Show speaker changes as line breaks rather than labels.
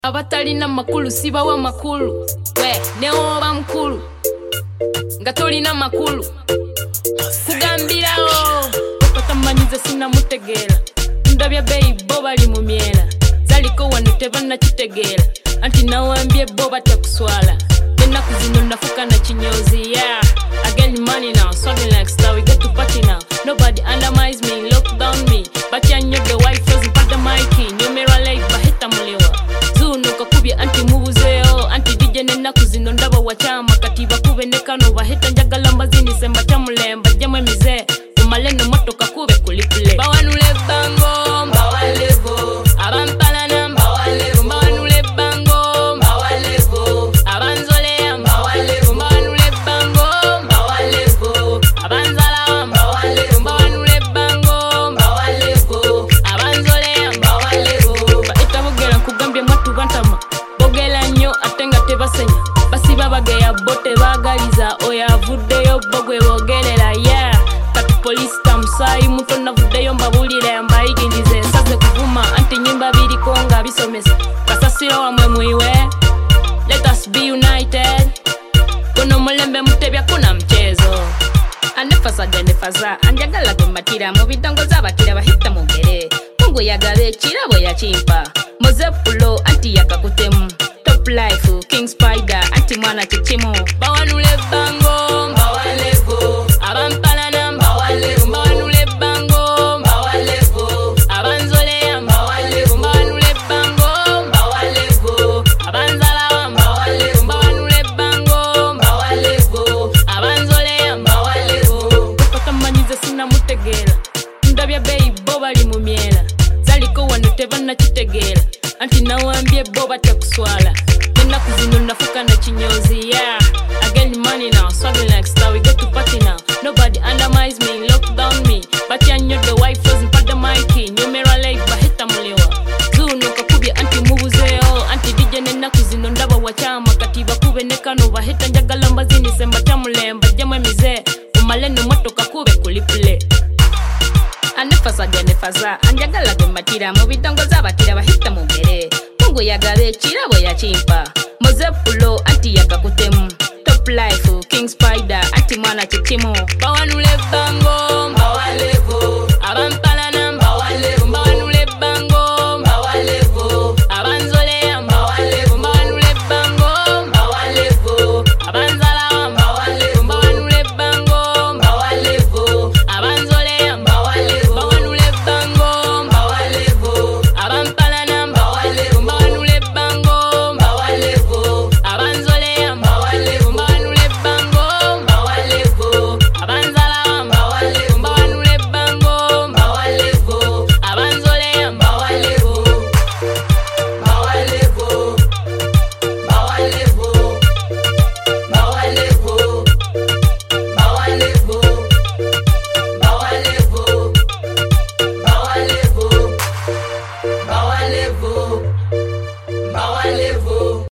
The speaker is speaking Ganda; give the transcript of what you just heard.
Abatalina makulu sibawa makulu we neoba mkulu nga tolina makulu kugambirawo okatammanyize sinnamutegeera ndabya beyi bo bali mu myera zaliko wano tebannakitegeera anti nawambye bo batakuswala ennaku zino nafuka na kinyozi yeah I get money now swagging like star we get to party now nobody undermines me lock down me but you know the wife was pada mic nyomera like bahita mulewa zuno kakubye anti mubuzeo anti DJ nennaku zino ndaba wachama katiba kubeneka no bahita njagala mbazini semba chamulemba jamwe mize kumaleno moto kakube kulipule bawanule bango mbawalevo abampalana mbawalevo bawanule bango mbawalevo abanzolea mbawalevo bawanule bango mbawalevo abanzala mbawalevo bawanule bango mbawalevo abanzolea mbawalevo baita bogera kugambye mwatu bantama bogela nnyo atenga tebasenya basiba bageya bote bagaliza oyavuddeyo bogwe bogerera yeah kati police tamusai muto navuddeyo mbabulire mbayigindize saze kuvuma anti nyumba biriko nga bisomesa kasasiro wamwe muiwe let us be united kono mulembe mutebya kuna mchezo anefasa ganefasa anjagala gwematira mu bidongo z'abakira bahita mugere mungu yagabe kirabo yakimpa mozepulo anti yakakutemu top life king spider anti mwana chichimo bawanule bango mbawalevo abampalana mbawalevo bawanule bango mbawalevo abanzolea mbawalevo bawanule bango mbawalevo abanzala mbawalevo bawanule bango mbawalevo abanzolea mbawalevo okatammanyize sinnamutegeera ndabya beyi bo bali mu myera zaliko wano tebannakitegeera anti nawambye bo batakuswala ennaku zino nafuka na kinyozi yeah I get money now swagging like star we get to party now nobody undermines me lock down me but you know the wife was pada mic nyomera like bahita mulewa zuno kakubye anti mubuzeo anti DJ nennaku zino ndaba wachama katiba kubeneka no bahita njagala mbazini semba chamulemba jamwe mize kumaleno moto kakube kulipule anefasa ganefasa anjagala gwematira mu bidongo z'abakira bahita mugere mungu yagabe kirabo yakimpa mozepulo anti yakakutemu top life king spider anti mwana chichimo bawanule bango